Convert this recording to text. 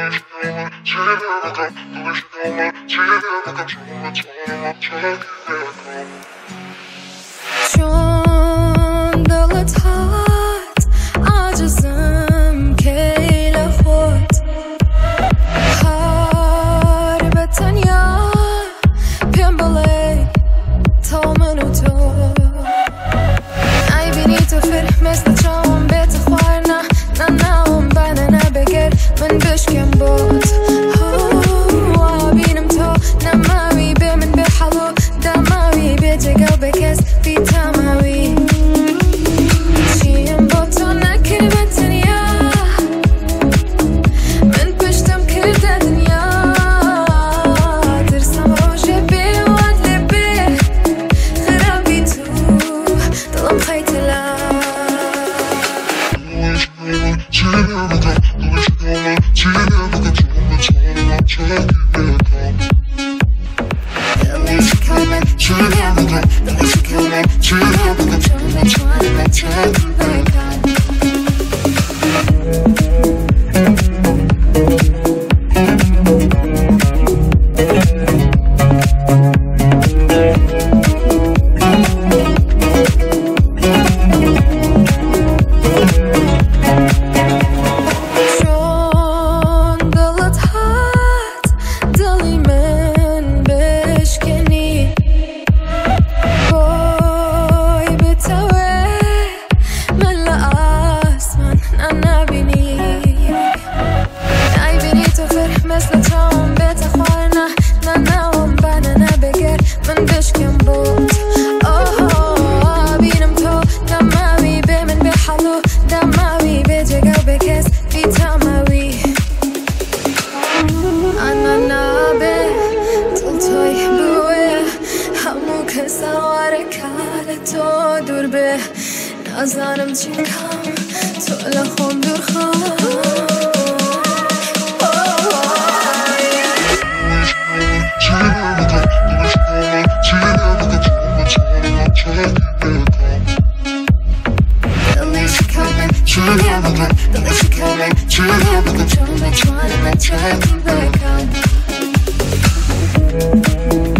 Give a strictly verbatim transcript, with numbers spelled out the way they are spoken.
چون دلت هات عاجزم کی لخود هر به تنیا پیم بلی تا من و تو ای بینی تو فرح مثل چون بیت خوارنا نه نه اون بانه نبگر من بشکم بود بینم تو نماوی به من به حلو دماوی به جگل بکس بی تماوی چیم با تو نکر به دنیا من پشتم کرده دنیا ترسم روشه بی واد لبه خرابی تو دلم خیتلا مثل چون بیت خوارنا نه نه اون بانه نبگر من بشکم بود آه بینم تو دماوی به من به حلو دماوی به جگل بکس بی تماوی انا نابه دل توی بوه همو که سوار کار تو دور به نازانم چی کم تو لخوم دور خواه Trying to